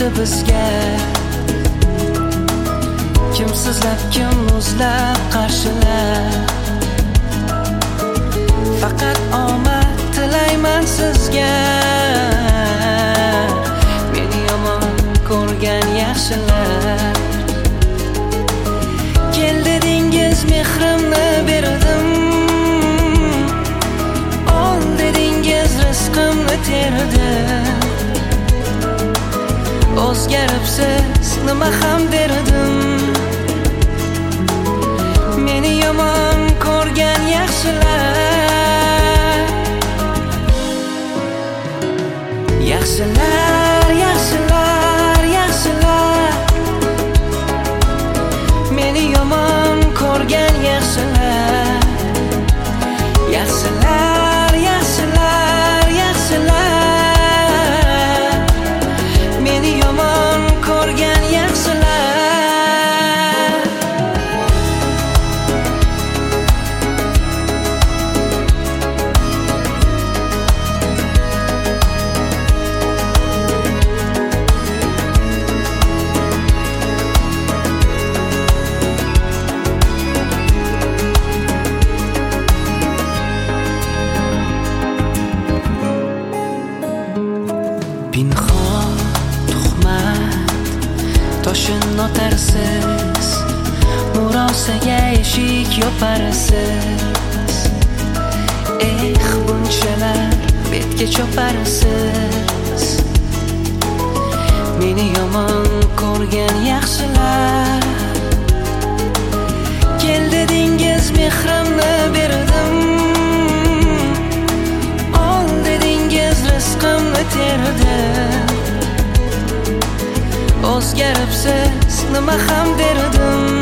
bizga. Kim sizlab, kim o'zlab qarshilar. Faqat omad tilayman sizga. Meni yomon ko'rgan yaxshilar. Kel dedingiz, mehrimni berdim. Ol dedingiz, rizqimni terdim. O'zgaribsiz, nima ham derdim. Meni yomon ko'rgan yaxshilar. Yaxshilar, yaxshilar, yaxshilar. Meni yomon ko'rgan yaxshilar. Yaxshilar, yaxshilar, yaxshilar. Meni yomon ko'rgan yaxshilar. Pinhon tuhmat toshin otarsiz, murosaga eshik yoparsiz. Bunchalar betga choparsiz. Meni yomon ko'rgan yaxshilar. Kel dedingiz, mehrimni berdim. Ol dedingiz, rizqimni terdim. O'zgaribsiz, nima ham derdim.